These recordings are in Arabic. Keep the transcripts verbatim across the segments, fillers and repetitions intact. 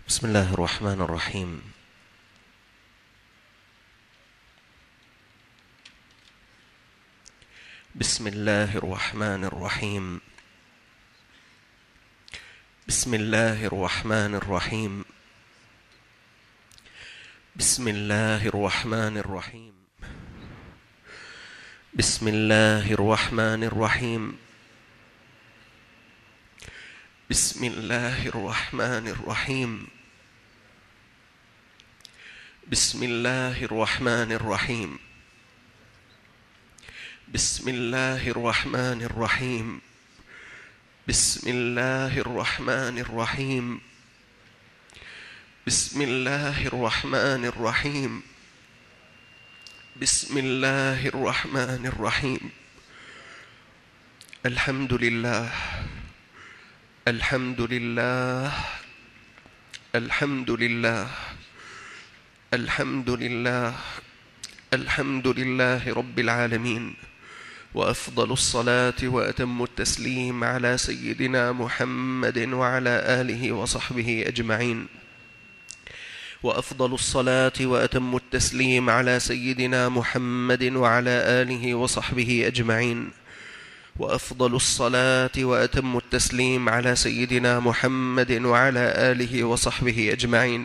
بسم الله الرحمن الرحيم. بسم الله الرحمن الرحيم. بسم الله الرحمن الرحيم. بسم الله الرحمن الرحيم. بسم الله الرحمن الرحيم. بسم الله الرحمن الرحيم. بسم الله الرحمن الرحيم. بسم الله الرحمن الرحيم. بسم الله الرحمن الرحيم. بسم الله الرحمن الرحيم. بسم الله الرحمن الرحيم. الحمد لله الحمد لله الحمد لله الحمد لله الحمد لله رب العالمين، وأفضل الصلاة وأتم التسليم على سيدنا محمد وعلى آله وصحبه أجمعين. وأفضل الصلاة وأتم التسليم على سيدنا محمد وعلى آله وصحبه أجمعين. وأفضل الصلاة وأتم التسليم على سيدنا محمد وعلى آله وصحبه أجمعين.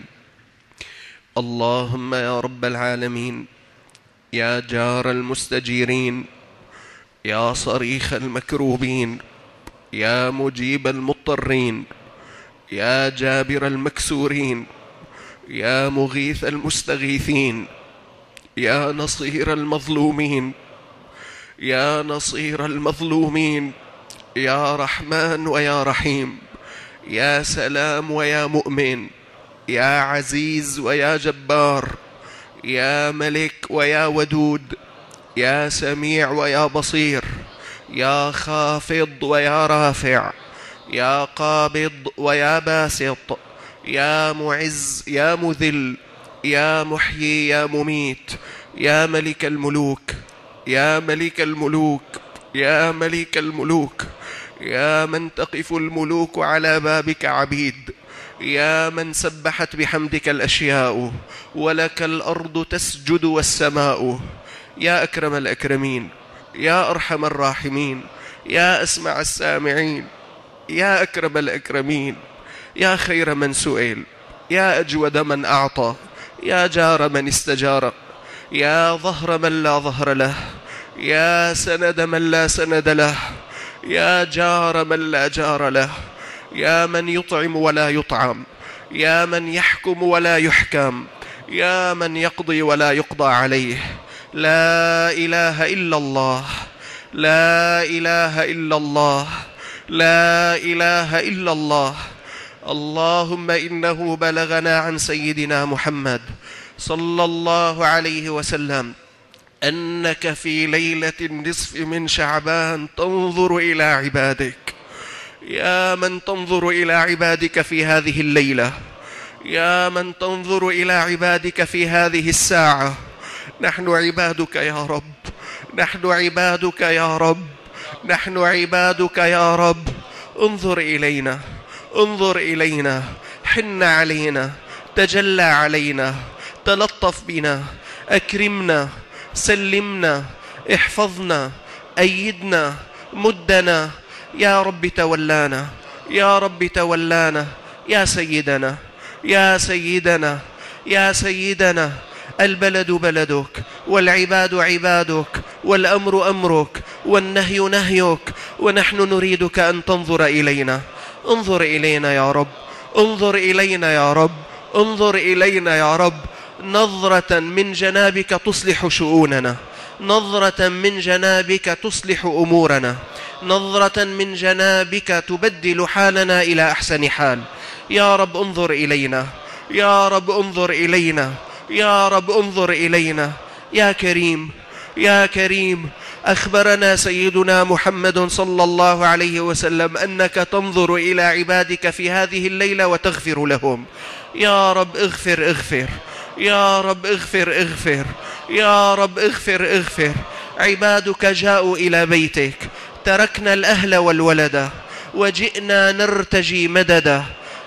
اللهم يا رب العالمين، يا جار المستجيرين، يا صريخ المكروبين، يا مجيب المضطرين، يا جابر المكسورين، يا مغيث المستغيثين، يا نصير المظلومين، يا نصير المظلومين، يا رحمن ويا رحيم، يا سلام ويا مؤمن، يا عزيز ويا جبار، يا ملك ويا ودود، يا سميع ويا بصير، يا خافض ويا رافع، يا قابض ويا باسط، يا معز يا مذل، يا محيي يا مميت، يا ملك الملوك، يا ملك الملوك، يا ملك الملوك، يا من تقف الملوك على بابك عبيد، يا من سبحت بحمدك الأشياء ولك الأرض تسجد والسماء. يا أكرم الأكرمين، يا أرحم الراحمين، يا أسمع السامعين، يا أكرم الأكرمين، يا خير من سئل، يا أجود من أعطى، يا جار من استجار، يا ظهر من لا ظهر له، يا سند من لا سند له، يا جار من لا جار له، يا من يطعم ولا يطعم، يا من يحكم ولا يحكم، يا من يقضي ولا يقضى عليه. لا إله إلا الله، لا إله إلا الله، لا إله إلا الله. اللهم إنه بلغنا عن سيدنا محمد صلى الله عليه وسلم أنك في ليلة النصف من شعبان تنظر إلى عبادك. يا من تنظر إلى عبادك في هذه الليلة، يا من تنظر إلى عبادك في هذه الساعة، نحن عبادك يا رب، نحن عبادك يا رب، نحن عبادك يا رب. انظر إلينا، انظر إلينا، حن علينا، تجلى علينا، تلطف بنا، أكرمنا، سلمنا، احفظنا، أيدنا، مدنا يا رب، تولانا يا رب، تولانا يا سيدنا، يا سيدنا، يا سيدنا. البلد بلدك، والعباد عبادك، والأمر أمرك، والنهي نهيك، ونحن نريدك أن تنظر إلينا. انظر إلينا يا رب، انظر إلينا يا رب، انظر إلينا يا رب. نظرة من جنابك تصلح شؤوننا، نظرة من جنابك تصلح أمورنا، نظرة من جنابك تبدل حالنا إلى أحسن حال. يا رب انظر إلينا، يا رب انظر إلينا، يا رب انظر إلينا. يا كريم، يا كريم، أخبرنا سيدنا محمد صلى الله عليه وسلم أنك تنظر إلى عبادك في هذه الليلة وتغفر لهم. يا رب اغفر اغفر، يا رب اغفر اغفر، يا رب اغفر اغفر. عبادك جاءوا إلى بيتك، تركنا الأهل والولد وجئنا نرتجي مددا.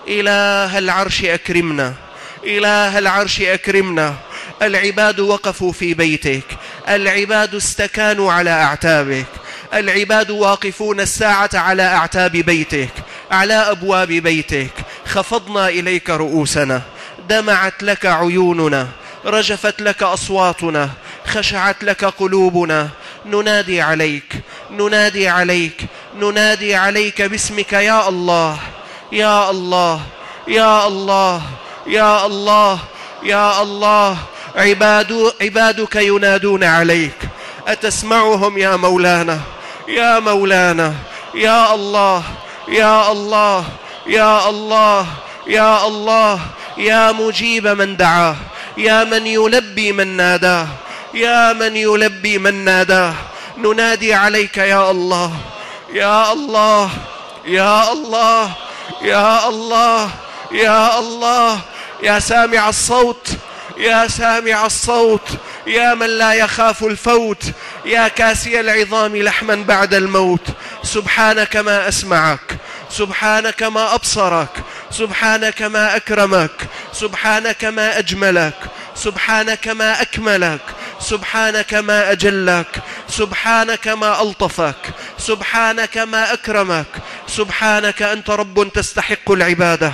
إله العرش أكرمنا، إله العرش أكرمنا. العباد وقفوا في بيتك، العباد استكانوا على أعتابك، العباد واقفون الساعة على أعتاب بيتك، على أبواب بيتك. خفضنا إليك رؤوسنا، دمعت لك عيوننا، رجفت لك أصواتنا، خشعت لك قلوبنا. ننادي عليك، ننادي عليك، ننادي عليك باسمك يا الله، يا الله، يا الله، يا الله، يا الله. عباد عبادك ينادون عليك، أتسمعهم يا مولانا، يا مولانا، يا الله، يا الله، يا الله، يا الله. يا مجيب من دعاه، يا من يلبي من ناداه، يا من يلبي من ناداه. ننادي عليك يا الله، يا الله، يا الله، يا الله، يا الله. يا سامع الصوت، يا سامع الصوت، يا من لا يخاف الفوت، يا كاسي العظام لحما بعد الموت. سبحانك ما أسمعك، سبحانك ما أبصرك، سبحانك ما أكرمك، سبحانك ما أجملك، سبحانك ما أكملك، سبحانك ما أجلك، سبحانك ما ألطفك، سبحانك ما أكرمك. سبحانك أنت رب تستحق العبادة،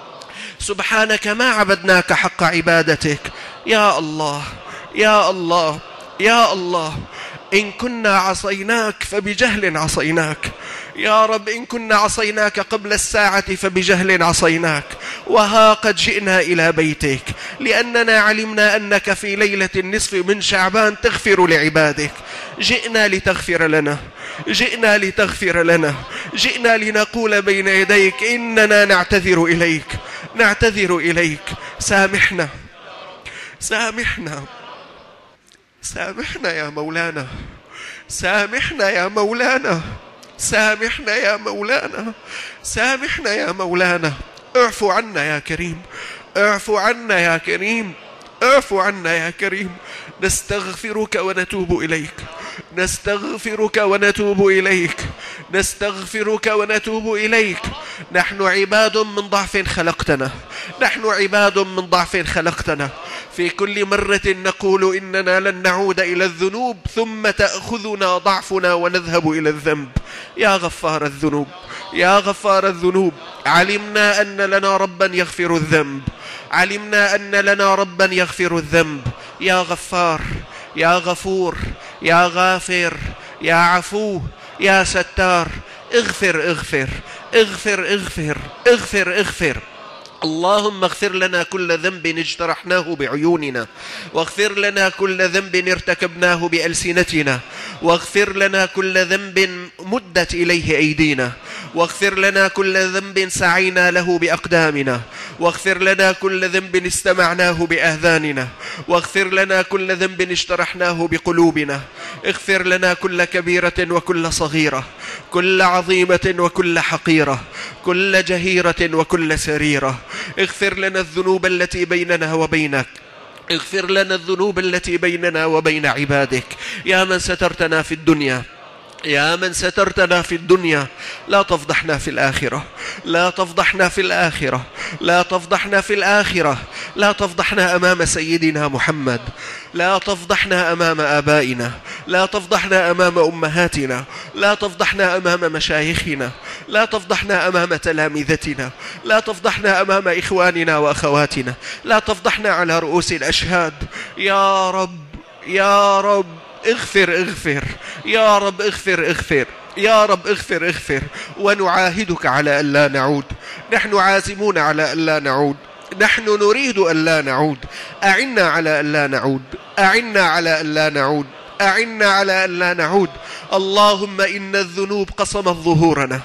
سبحانك ما عبدناك حق عبادتك. يا الله، يا الله، يا الله. إن كنا عصيناك فبجهل عصيناك يا رب، إن كنا عصيناك قبل الساعة فبجهل عصيناك. وها قد جئنا إلى بيتك لأننا علمنا أنك في ليلة النصف من شعبان تغفر لعبادك. جئنا لتغفر لنا، جئنا لتغفر لنا، جئنا لنقول بين يديك إننا نعتذر إليك، نعتذر إليك. سامحنا، سامحنا، سامحنا يا مولانا، سامحنا يا مولانا، سامحنا يا مولانا، سامحنا يا مولانا. اعفو عنا يا كريم، اعفو عنا يا كريم، اعفو عنا يا كريم. نستغفرك ونتوب إليك، نستغفرك ونتوب إليك، نستغفرك ونتوب إليك. نحن عباد من ضعف خلقتنا، نحن عباد من ضعف خلقتنا. في كل مرة نقول إننا لن نعود إلى الذنوب ثم تأخذنا ضعفنا ونذهب إلى الذنب. يا غفار الذنوب، يا غفار الذنوب. علمنا أن لنا ربا يغفر الذنب، علمنا أن لنا ربا يغفر الذنب. يا غفار، يا غفور، يا غافر، يا عفو، يا ستار. اغفر اغفر اغفر اغفر اغفر اغفر. اللهم اغفر لنا كل ذنب اجترحناه بعيوننا، واغفر لنا كل ذنب ارتكبناه بألسنتنا، واغفر لنا كل ذنب مدت إليه أيدينا، واغفر لنا كل ذنب سعينا له بأقدامنا، واغفر لنا كل ذنب استمعناه بأذاننا، واغفر لنا كل ذنب اجترحناه بقلوبنا. اغفر لنا كل كبيرة وكل صغيرة، كل عظيمة وكل حقيرة، كل جهيرة وكل سريرة. اغفر لنا الذنوب التي بيننا وبينك، اغفر لنا الذنوب التي بيننا وبين عبادك. يا من سترتنا في الدنيا، يا من سترتنا في الدنيا، لا تفضحنا في الآخرة، لا تفضحنا في الآخرة، لا تفضحنا في الآخرة، لا تفضحنا أمام سيدنا محمد، لا تفضحنا أمام آبائنا، لا تفضحنا أمام أمهاتنا، لا تفضحنا أمام مشايخنا، لا تفضحنا أمام تلامذتنا، لا تفضحنا أمام إخواننا وأخواتنا، لا تفضحنا على رؤوس الأشهاد. يا رب، يا رب اغفر اغفر، يا رب اغفر اغفر، يا رب اغفر اغفر. ونعاهدك على أن لا نعود، نحن عازمون على أن لا نعود، نحن نريد أن لا نعود. أعنا على أن لا نعود، أعنا على أن لا نعود، أعنا على أن لا نعود. اللهم إن الذنوب قصمت ظهورنا،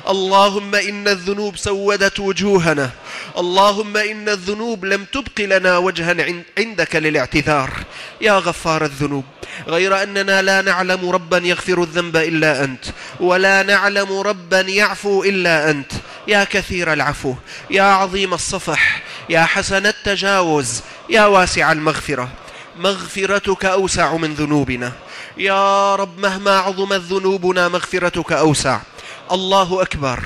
اللهم إن الذنوب سودت وجوهنا، اللهم إن الذنوب لم تبق لنا وجها عندك للاعتذار. يا غفار الذنوب، غير أننا لا نعلم ربا يغفر الذنب إلا أنت، ولا نعلم ربا يعفو إلا أنت. يا كثير العفو، يا عظيم الصفح، يا حسن التجاوز، يا واسع المغفرة. مغفرتك أوسع من ذنوبنا يا رب، مهما عظمت ذنوبنا مغفرتك أوسع. الله أكبر،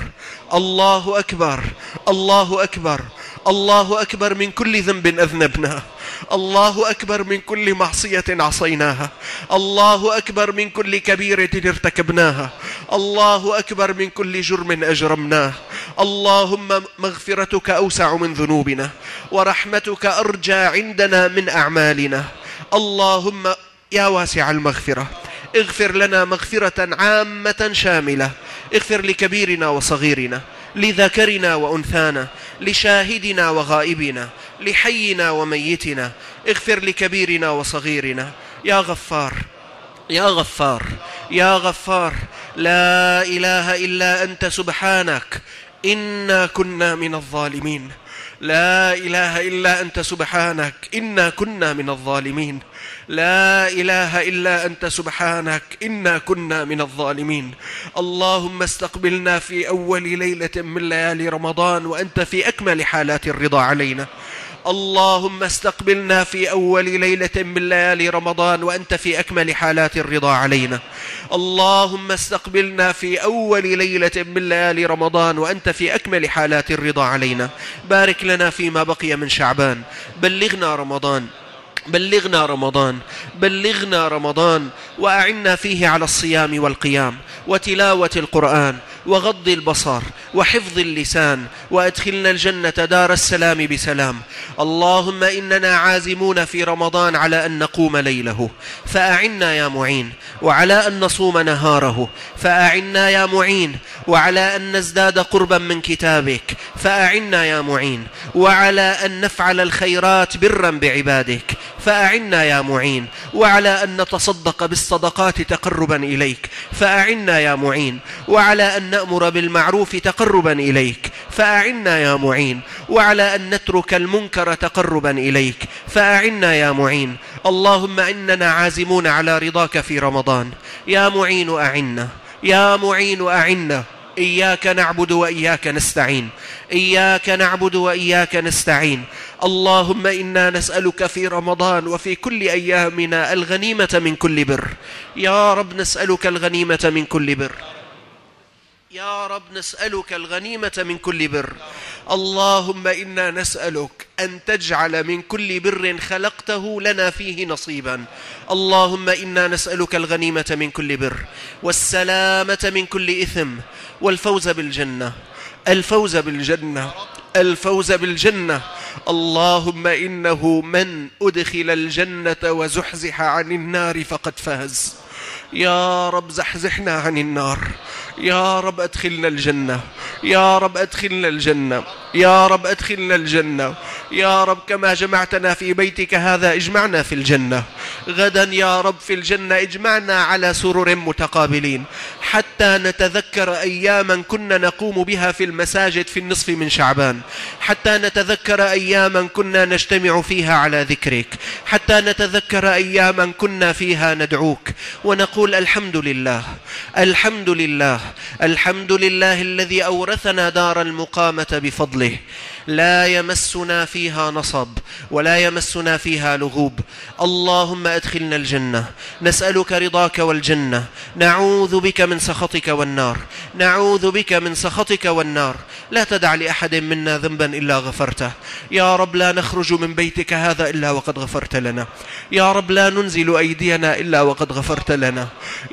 الله أكبر، الله أكبر، الله أكبر من كل ذنب أذنبناه، الله أكبر من كل معصية عصيناها، الله أكبر من كل كبيرة ارتكبناها، الله أكبر من كل جرم أجرمناه. اللهم مغفرتك أوسع من ذنوبنا، ورحمتك أرجى عندنا من أعمالنا. اللهم يا واسع المغفرة اغفر لنا مغفرة عامة شاملة، اغفر لكبيرنا وصغيرنا، لذكرنا وأنثانا، لشاهدنا وغائبنا، لحينا وميتنا، اغفر لكبيرنا وصغيرنا. يا غفار يا غفار يا غفار، لا إله إلا أنت سبحانك إنا كنا من الظالمين، لا إله إلا أنت سبحانك إنا كنا من الظالمين، لا إله إلا أنت سبحانك إنا كنا من الظالمين. اللهم استقبلنا في أول ليلة من ليالي رمضان وأنت في أكمل حالات الرضا علينا. اللهم استقبلنا في أول ليلة من ليالي رمضان وأنت في أكمل حالات الرضا علينا. اللهم استقبلنا في أول ليلة من ليالي رمضان وأنت في أكمل حالات الرضا علينا. بارك لنا فيما بقي من شعبان، بلغنا رمضان بلغنا رمضان بلغنا رمضان وأعنا فيه على الصيام والقيام وتلاوة القرآن وغض البصر وحفظ اللسان، وأدخلنا الجنة دار السلام بسلام. اللهم إننا عازمون في رمضان على أن نقوم ليله فأعنا يا معين، وعلى أن نصوم نهاره فأعنا يا معين، وعلى أن نزداد قربا من كتابك فأعنا يا معين، وعلى أن نفعل الخيرات برا بعبادك فأعنا يا معين، وعلى أن نتصدق بالصدقات تقربا إليك فأعنا يا معين، وعلى أن نأمر بالمعروف تقربا إليك فأعنا يا معين، وعلى أن نترك المنكر تقربا إليك فأعنا يا معين. اللهم إننا عازمون على رضاك في رمضان، يا معين أعنا، يا معين أعنا. إياك نعبد وإياك نستعين، إياك نعبد وإياك نستعين. اللهم إنا نسألك في رمضان وفي كل أيامنا الغنيمة من كل بر، يا رب نسألك الغنيمة من كل بر، يا رب نسألك الغنيمة من كل بر. اللهم إنا نسألك أن تجعل من كل بر خلقته لنا فيه نصيبا. اللهم إنا نسألك الغنيمة من كل بر، والسلامة من كل إثم، والفوز بالجنة، الفوز بالجنة، الفوز بالجنة. اللهم إنه من أدخل الجنة وزحزح عن النار فقد فاز. يا رب زحزحنا عن النار، يا رب أدخلنا الجنة، يا رب أدخلنا الجنة، يا رب أدخلنا الجنة. يا رب كما جمعتنا في بيتك هذا اجمعنا في الجنة، غدا يا رب في الجنة اجمعنا على سرر متقابلين، حتى نتذكر أياما كنا نقوم بها في المساجد في النصف من شعبان، حتى نتذكر أياما كنا نجتمع فيها على ذكرك، حتى نتذكر أياما كنا فيها ندعوك ونقول الحمد لله، الحمد لله، الحمد لله الذي أورثنا دار المقامة بفضله، لا يمسنا فيها نصب ولا يمسنا فيها لغوب. اللهم أدخلنا الجنة، نسألك رضاك والجنة، نعوذ بك من سخطك والنار، نعوذ بك من سخطك والنار. لا تدع لأحد منا ذنبا إلا غفرته. يا رب لا نخرج من بيتك هذا إلا وقد غفرت لنا، يا رب لا ننزل أيدينا إلا وقد غفرت لنا،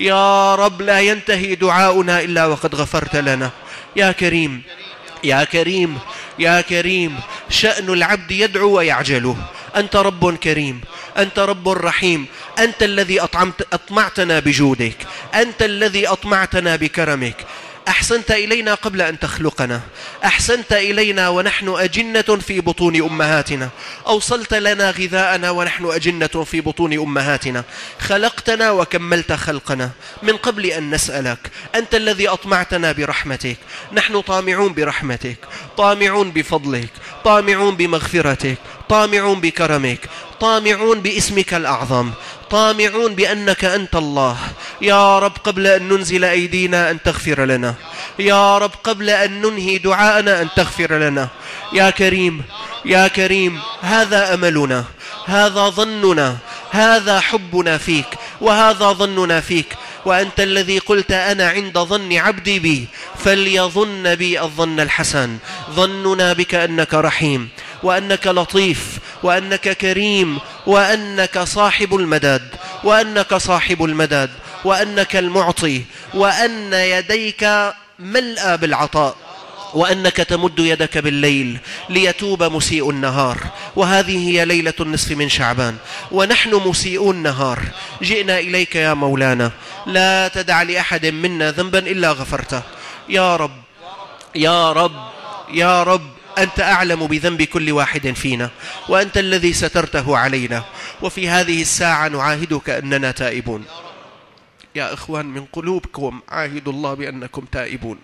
يا رب لا ينتهي دعاؤنا إلا وقد غفرت لنا. يا كريم يا كريم يا كريم، شأن العبد يدعو ويعجله. أنت رب كريم، أنت رب رحيم، أنت الذي أطعمت أطمعتنا بجودك، أنت الذي أطمعتنا بكرمك. أحسنت إلينا قبل أن تخلقنا، أحسنت إلينا ونحن أجنة في بطون أمهاتنا، أوصلت لنا غذاءنا ونحن أجنة في بطون أمهاتنا، خلقتنا وكملت خلقنا من قبل أن نسألك. أنت الذي أطمعتنا برحمتك، نحن طامعون برحمتك، طامعون بفضلك، طامعون بمغفرتك، طامعون بكرمك، طامعون باسمك الأعظم، طامعون بأنك أنت الله. يا رب قبل أن ننزل أيدينا أن تغفر لنا، يا رب قبل أن ننهي دعاءنا أن تغفر لنا. يا كريم يا كريم، هذا أملنا، هذا ظننا، هذا حبنا فيك، وهذا ظننا فيك. وأنت الذي قلت أنا عند ظن عبدي بي فليظن بي الظن الحسن. ظننا بك أنك رحيم وأنك لطيف وأنك كريم وأنك صاحب المدد وأنك صاحب المدد وأنك المعطي وأن يديك ملأى بالعطاء وأنك تمد يدك بالليل ليتوب مسيء النهار. وهذه هي ليلة النصف من شعبان ونحن مسيء النهار جئنا إليك يا مولانا. لا تدع لأحد منا ذنبا إلا غفرته يا رب يا رب يا رب. أنت أعلم بذنب كل واحد فينا وأنت الذي سترته علينا. وفي هذه الساعة نعاهدك أننا تائبون يا إخوان. من قلوبكم عاهدوا الله بأنكم تائبون.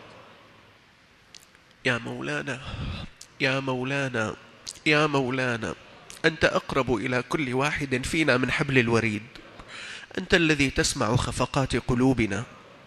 يا مولانا يا مولانا يا مولانا، أنت أقرب إلى كل واحد فينا من حبل الوريد. أنت الذي تسمع خفقات قلوبنا،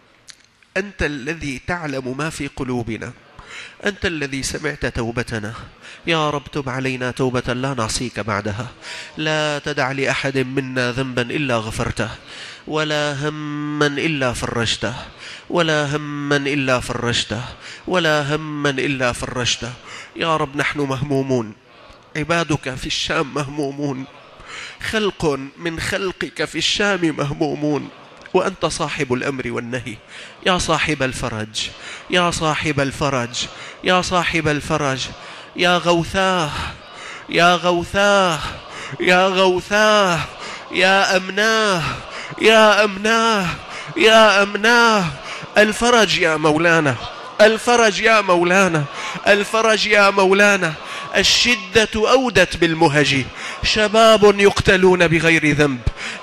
أنت الذي تعلم ما في قلوبنا، أنت الذي سمعت توبتنا. يا رب تب علينا توبة لا نعصيك بعدها. لا تدع لأحد منا ذنبا إلا غفرته ولا هما إلا فرجته ولا هما إلا فرجته ولا هما إلا فرجته. يا رب نحن مهمومون، عبادك في الشام مهمومون، خلق من خلقك في الشام مهمومون، وأنت صاحب الأمر والنهي. يا صاحب الفرج يا صاحب الفرج يا صاحب الفرج. يا غوثاه يا غوثاه يا غوثاه يا أمناه يا أمناه يا أمناه. الفرج يا مولانا، الفرج يا مولانا، الفرج يا مولانا. الشدة أودت بالمهج، شباب يقتلون بغير ذنب،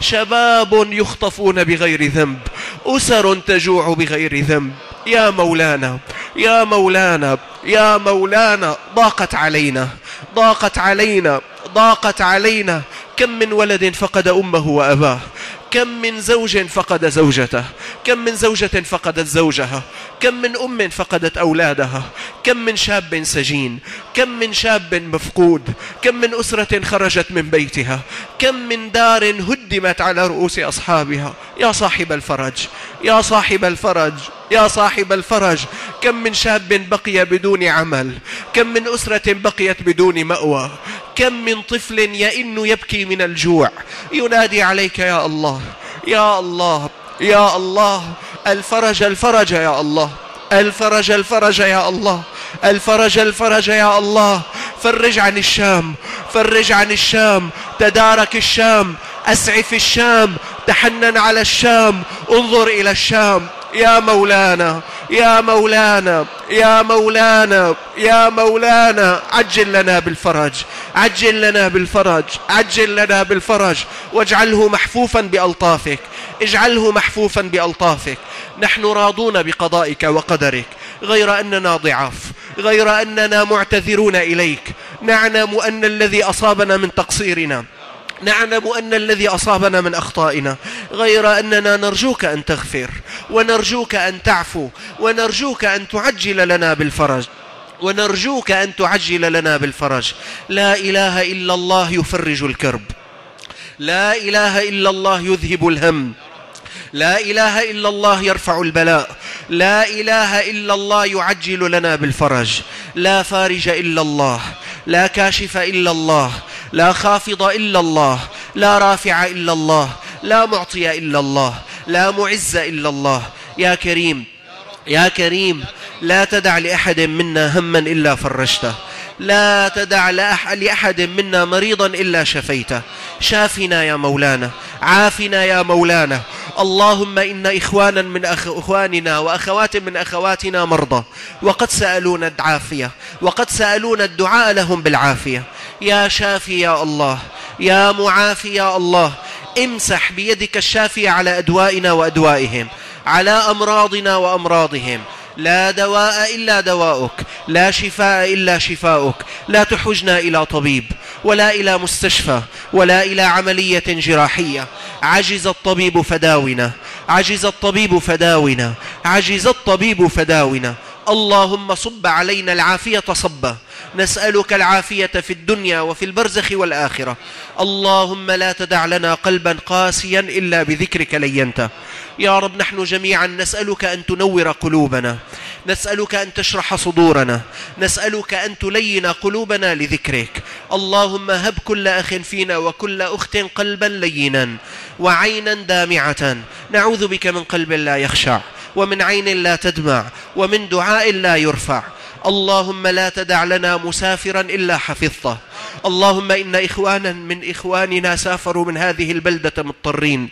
شباب يخطفون بغير ذنب، أسر تجوع بغير ذنب. يا مولانا يا مولانا يا مولانا. ضاقت علينا ضاقت علينا ضاقت علينا. كم من ولد فقد أمه وأباه، كم من زوج فقد زوجته، كم من زوجة فقدت زوجها، كم من أم فقدت أولادها، كم من شاب سجين، كم من شاب مفقود، كم من أسرة خرجت من بيتها، كم من دار هدمت على رؤوس أصحابها. يا صاحب الفرج يا صاحب الفرج يا صاحب الفرج. كم من شاب بقي بدون عمل، كم من أسرة بقيت بدون مأوى، كم من طفل يئن يبكي من الجوع ينادي عليك يا الله يا الله يا الله. الفرج الفرج يا الله، الفرج الفرج يا الله، الفرج الفرج يا الله. فرج عن الشام، فرج عن الشام، تدارك الشام، أسعف الشام، تحنن على الشام، انظر إلى الشام. يا مولانا يا مولانا يا مولانا يا مولانا. عجل لنا بالفرج، عجل لنا بالفرج، عجل لنا بالفرج، واجعله محفوفا بألطافك، اجعله محفوفا بألطافك. نحن راضون بقضائك وقدرك، غير أننا ضعاف، غير أننا معتذرون إليك. نعلم أن الذي أصابنا من تقصيرنا، نعلم أن الذي أصابنا من أخطائنا، غير أننا نرجوك أن تغفر ونرجوك أن تعفو ونرجوك أن تعجل لنا بالفرج، ونرجوك أن تعجل لنا بالفرج. لا إله إلا الله يفرج الكرب، لا إله إلا الله يذهب الهم، لا إله إلا الله يرفع البلاء، لا إله إلا الله يعجل لنا بالفرج. لا فارج إلا الله، لا كاشف إلا الله، لا خافض إلا الله، لا رافع إلا الله، لا معطي إلا الله، لا معز إلا الله. يا كريم يا كريم، لا تدع لأحد منا هما إلا فرجته، لا تدع لأحد منا مريضا إلا شفيته. شافنا يا مولانا، عافنا يا مولانا. اللهم إن إخوانا من أخواننا وأخوات من أخواتنا مرضى، وقد سألونا العافية، وقد سألونا الدعاء لهم بالعافية. يا شافي يا الله، يا معافي يا الله، امسح بيدك الشافية على أدوائنا وأدوائهم، على أمراضنا وأمراضهم. لا دواء إلا دواؤك، لا شفاء إلا شفاؤك. لا تحوجنا إلى طبيب ولا إلى مستشفى ولا إلى عملية جراحية. عجز الطبيب فداونا، عجز الطبيب فداونا، عجز الطبيب فداونا. اللهم صب علينا العافية صبا، نسألك العافية في الدنيا وفي البرزخ والآخرة. اللهم لا تدع لنا قلبا قاسيا إلا بذكرك لينته. يا رب نحن جميعا نسألك أن تنور قلوبنا، نسألك أن تشرح صدورنا، نسألك أن تلين قلوبنا لذكرك. اللهم هب كل أخ فينا وكل أخت قلبا لينا وعينا دامعة، نعوذ بك من قلب لا يخشع ومن عين لا تدمع ومن دعاء لا يرفع. اللهم لا تدع لنا مسافرا إلا حفظته. اللهم إن إخوانا من إخواننا سافروا من هذه البلدة مضطرين،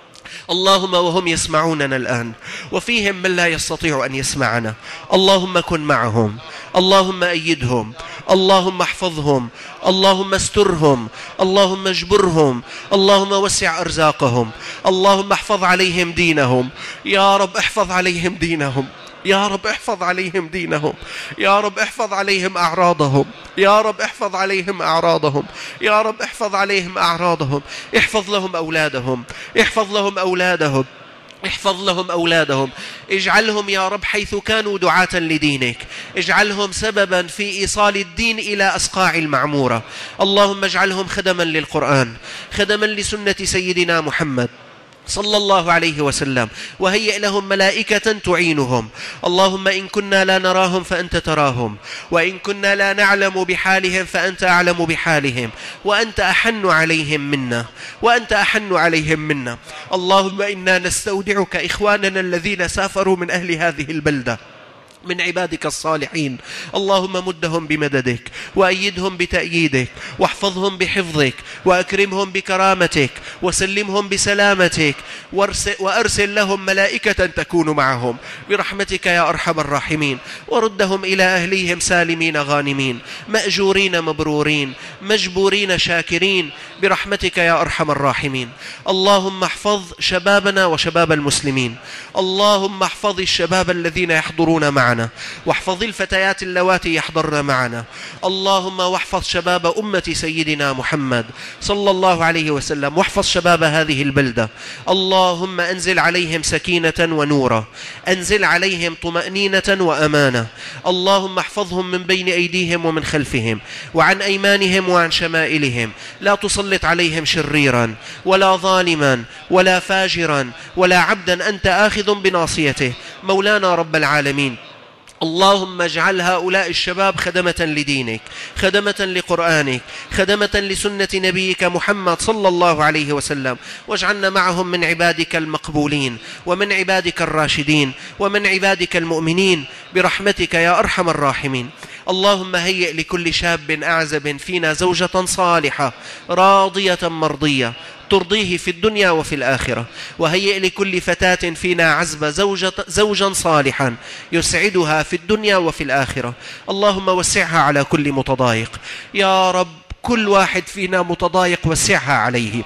اللهم وهم يسمعوننا الآن، وفيهم من لا يستطيع أن يسمعنا. اللهم كن معهم، اللهم أيدهم، اللهم احفظهم، اللهم استرهم، اللهم اجبرهم، اللهم وسع أرزاقهم، اللهم احفظ عليهم دينهم. يا رب احفظ عليهم دينهم، يا رب احفظ عليهم دينهم، يا رب احفظ عليهم أعراضهم، يا رب احفظ عليهم أعراضهم، يا رب احفظ عليهم أعراضهم. احفظ لهم أولادهم، احفظ لهم أولادهم، احفظ لهم أولادهم. اجعلهم يا رب حيث كانوا دعاة لدينك، اجعلهم سببا في إيصال الدين إلى أصقاع المعمورة. اللهم اجعلهم خدما للقرآن، خدما لسنة سيدنا محمد صلى الله عليه وسلم، وهيئ لهم ملائكة تعينهم. اللهم إن كنا لا نراهم فأنت تراهم، وإن كنا لا نعلم بحالهم فأنت أعلم بحالهم، وأنت أحن عليهم منا، وأنت أحن عليهم منا. اللهم إنا نستودعك إخواننا الذين سافروا من أهل هذه البلدة من عبادك الصالحين. اللهم مدهم بمددك وأيدهم بتأييدك، واحفظهم بحفظك، وأكرمهم بكرامتك، وسلمهم بسلامتك، وأرسل لهم ملائكة تكون معهم برحمتك يا أرحم الراحمين. وردهم إلى أهليهم سالمين غانمين، مأجورين مبرورين، مجبورين شاكرين برحمتك يا أرحم الراحمين. اللهم احفظ شبابنا وشباب المسلمين، اللهم احفظ الشباب الذين يحضرون معنا، واحفظ الفتيات اللواتي يحضرن معنا. اللهم واحفظ شباب أمة سيدنا محمد صلى الله عليه وسلم، واحفظ شباب هذه البلدة. اللهم أنزل عليهم سكينة ونورا، أنزل عليهم طمأنينة وأمانة. اللهم احفظهم من بين أيديهم ومن خلفهم وعن أيمانهم وعن شمائلهم. لا تسلط عليهم شريرا ولا ظالما ولا فاجرا ولا عبدا أنت آخذ بناصيته. مولانا رب العالمين، اللهم اجعل هؤلاء الشباب خدمة لدينك، خدمة لقرآنك، خدمة لسنة نبيك محمد صلى الله عليه وسلم، واجعلنا معهم من عبادك المقبولين ومن عبادك الراشدين ومن عبادك المؤمنين برحمتك يا أرحم الراحمين. اللهم هيئ لكل شاب أعزب فينا زوجة صالحة راضية مرضية ترضيه في الدنيا وفي الآخرة، وهيئ لكل فتاة فينا عزب زوجة زوجا صالحا يسعدها في الدنيا وفي الآخرة. اللهم وسعها على كل متضايق يا رب، كل واحد فينا متضايق وسعها عليه،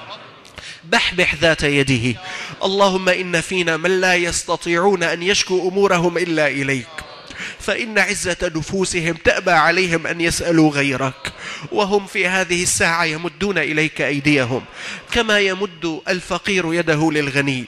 بحبح ذات يده. اللهم إن فينا من لا يستطيعون أن يشكوا أمورهم إلا إليك، فإن عزة نفوسهم تأبى عليهم أن يسألوا غيرك، وهم في هذه الساعة يمدون إليك أيديهم كما يمد الفقير يده للغني،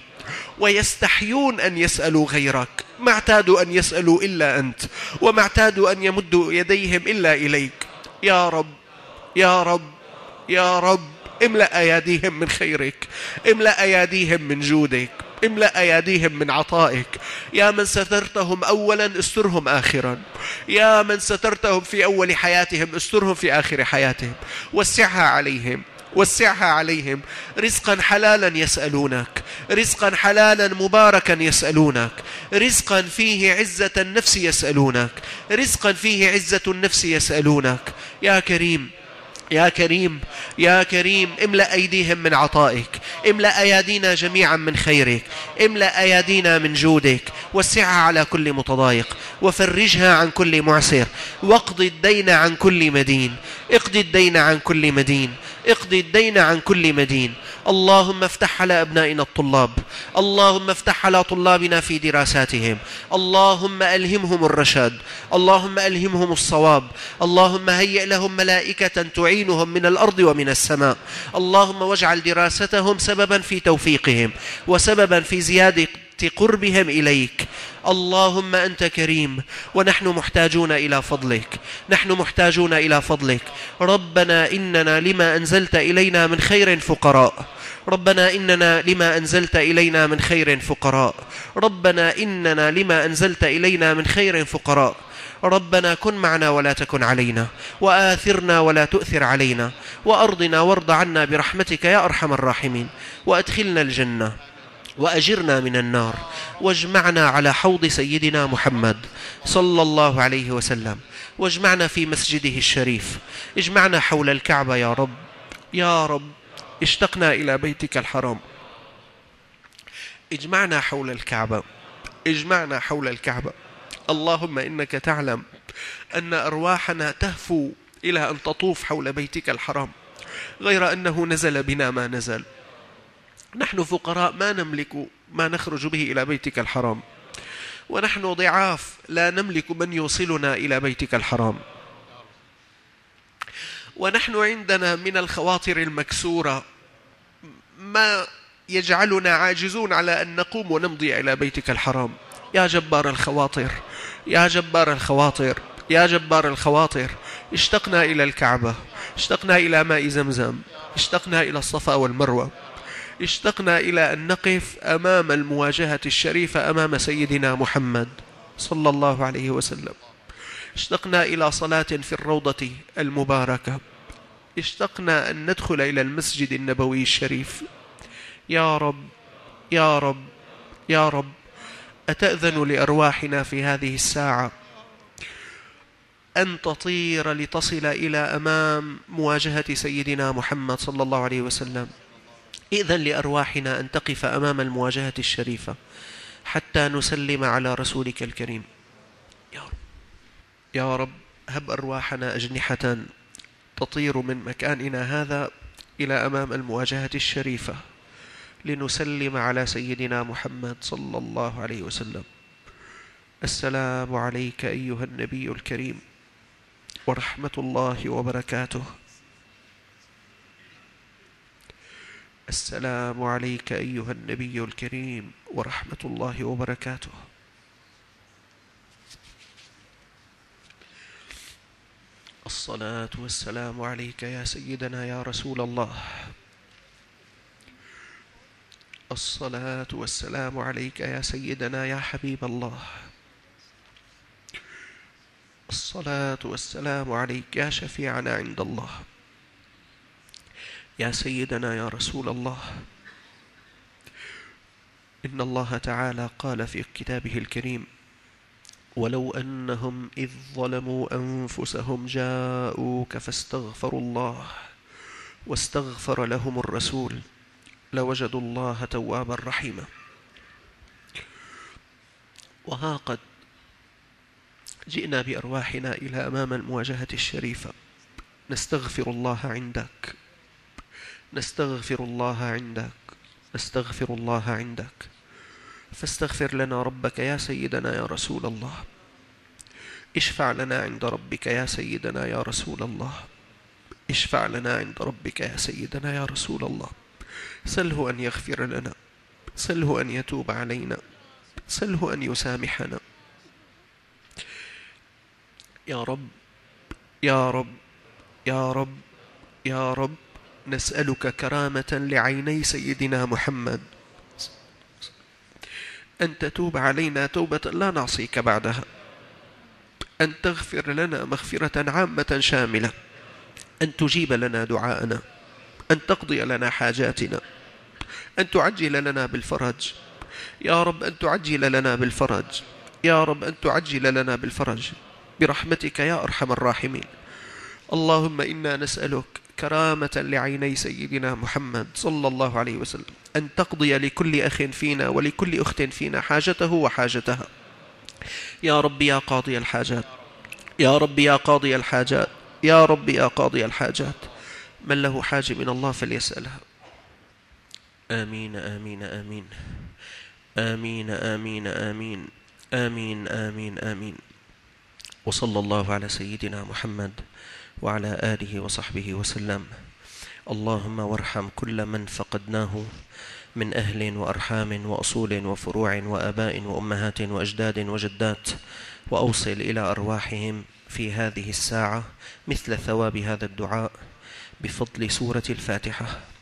ويستحيون أن يسألوا غيرك. ما اعتادوا أن يسألوا إلا أنت، وما اعتادوا أن يمدوا يديهم إلا إليك. يا رب يا رب يا رب، املأ أياديهم من خيرك، املأ أياديهم من جودك، املأ أياديهم من عطائك. يا من سترتهم أولا استرهم آخرا، يا من سترتهم في أول حياتهم استرهم في آخر حياتهم. وسعها عليهم، وسعها عليهم رزقا حلالا يسألونك، رزقا حلالا مباركا يسألونك، رزقا فيه عزة النفس يسألونك، رزقا فيه عزة النفس يسألونك. يا كريم يا كريم يا كريم، املأ أيديهم من عطائك، املأ أيادينا جميعا من خيرك، املأ أيادينا من جودك. وسعها على كل متضايق، وفرجها عن كل معسر، واقض الدين عن كل مدين، اقض الدين عن كل مدين، اقض الدين عن كل مدين. اللهم افتح على أبنائنا الطلاب، اللهم افتح على طلابنا في دراساتهم، اللهم ألهمهم الرشاد، اللهم ألهمهم الصواب، اللهم هيئ لهم ملائكة تعينهم من الأرض ومن السماء. اللهم واجعل دراستهم سببا في توفيقهم، وسببا في زيادة قربهم إليك. اللهم أنت كريم ونحن محتاجون إلى فضلك، نحن محتاجون إلى فضلك. ربنا إننا لما أنزلت إلينا من خير فقراء، ربنا إننا لما أنزلت إلينا من خير فقراء، ربنا إننا لما أنزلت إلينا من خير فقراء. ربنا كن معنا ولا تكن علينا، وآثرنا ولا تؤثر علينا، وأرضنا وارض عنا برحمتك يا أرحم الراحمين، وأدخلنا الجنة وأجرنا من النار، واجمعنا على حوض سيدنا محمد صلى الله عليه وسلم، واجمعنا في مسجده الشريف، اجمعنا حول الكعبة يا رب. يا رب اشتقنا إلى بيتك الحرام، اجمعنا حول الكعبة، اجمعنا حول الكعبة. اللهم إنك تعلم أن أرواحنا تهفو إلى أن تطوف حول بيتك الحرام، غير أنه نزل بنا ما نزل. نحن فقراء ما نملك ما نخرج به إلى بيتك الحرام، ونحن ضعاف لا نملك من يوصلنا إلى بيتك الحرام، ونحن عندنا من الخواطر المكسورة ما يجعلنا عاجزون على أن نقوم ونمضي إلى بيتك الحرام. يا جبار الخواطر، يا جبار الخواطر، يا جبار الخواطر، اشتقنا إلى الكعبة، اشتقنا إلى ماء زمزم، اشتقنا إلى الصفا والمروة، اشتقنا إلى أن نقف أمام المواجهة الشريفة أمام سيدنا محمد صلى الله عليه وسلم، اشتقنا إلى صلاة في الروضة المباركة، اشتقنا أن ندخل إلى المسجد النبوي الشريف. يا رب يا رب يا رب، أتأذن لأرواحنا في هذه الساعة أن تطير لتصل إلى أمام مواجهة سيدنا محمد صلى الله عليه وسلم. إذن لأرواحنا أن تقف أمام المواجهة الشريفة حتى نسلم على رسولك الكريم. يا رب يا رب، هب أرواحنا أجنحة تطير من مكاننا هذا إلى أمام المواجهة الشريفة لنسلم على سيدنا محمد صلى الله عليه وسلم. السلام عليك أيها النبي الكريم ورحمة الله وبركاته. السلام عليك أيها النبي الكريم ورحمة الله وبركاته. الصلاة والسلام عليك يا سيدنا يا رسول الله. الصلاة والسلام عليك يا سيدنا يا حبيب الله. الصلاة والسلام عليك يا شفيعنا عند الله. يا سيدنا يا رسول الله، إن الله تعالى قال في كتابه الكريم: ولو أنهم إذ ظلموا أنفسهم جاءوك فاستغفروا الله واستغفر لهم الرسول لوجدوا الله توابا رحيما. وها قد جئنا بأرواحنا إلى أمام المواجهة الشريفة، نستغفر الله عندك، نستغفر الله عندك، نستغفر الله عندك. فاستغفر لنا ربك يا سيدنا يا رسول الله، اشفع لنا عند ربك يا سيدنا يا رسول الله، اشفع لنا عند ربك يا سيدنا يا رسول الله. سله أن يغفر لنا، سله أن يتوب علينا، سله أن يسامحنا. يا رب يا رب يا رب يا رب، نسألك كرامة لعيني سيدنا محمد أن تتوب علينا توبة لا نعصيك بعدها، أن تغفر لنا مغفرة عامة شاملة، أن تجيب لنا دعاءنا، أن تقضي لنا حاجاتنا، أن تعجل لنا بالفرج يا رب، أن تعجل لنا بالفرج يا رب، أن تعجل لنا بالفرج برحمتك يا أرحم الراحمين. اللهم إنا نسألك كرامة لعيني سيدنا محمد صلى الله عليه وسلم أن تقضي لكل أخ فينا ولكل أخت فينا حاجته وحاجتها. يا رب يا قاضي الحاجات، يا رب يا قاضي الحاجات، يا رب يا قاضي الحاجات، من له حاجة من الله فليسألها. آمين آمين آمين آمين آمين آمين آمين آمين آمين. وصلى الله على سيدنا محمد وعلى آله وصحبه وسلم. اللهم وارحم كل من فقدناه من أهل وأرحام وأصول وفروع وآباء وأمهات وأجداد وجدات، وأوصل إلى أرواحهم في هذه الساعة مثل ثواب هذا الدعاء بفضل سورة الفاتحة.